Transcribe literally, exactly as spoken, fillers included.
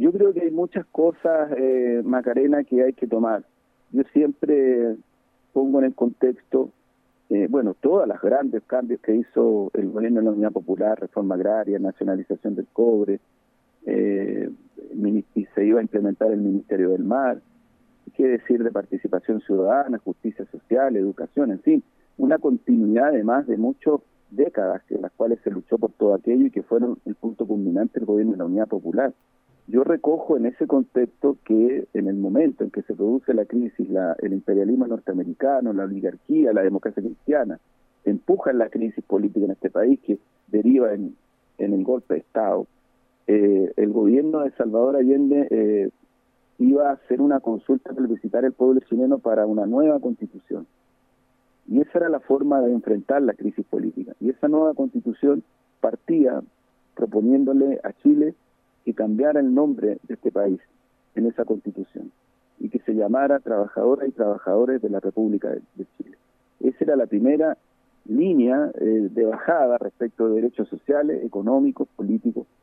Yo creo que hay muchas cosas, eh, Macarena, que hay que tomar. Yo siempre pongo en el contexto, eh, bueno, todos los grandes cambios que hizo el gobierno de la Unidad Popular, reforma agraria, nacionalización del cobre, eh, y se iba a implementar el Ministerio del Mar, qué decir de participación ciudadana, justicia social, educación, en fin, una continuidad de más de muchas décadas en las cuales se luchó por todo aquello y que fueron el punto culminante del gobierno de la Unidad Popular. Yo recojo en ese contexto que en el momento en que se produce la crisis, la, el imperialismo norteamericano, la oligarquía, la democracia cristiana, empujan la crisis política en este país que deriva en, en el golpe de Estado, eh, el gobierno de Salvador Allende eh, iba a hacer una consulta plebiscitaria al pueblo chileno para una nueva constitución. Y esa era la forma de enfrentar la crisis política. Y esa nueva constitución partía proponiéndole a Chile que cambiara el nombre de este país en esa constitución y que se llamara Trabajadoras y Trabajadores de la República de, de Chile. Esa era la primera línea eh, de bajada respecto de derechos sociales, económicos, políticos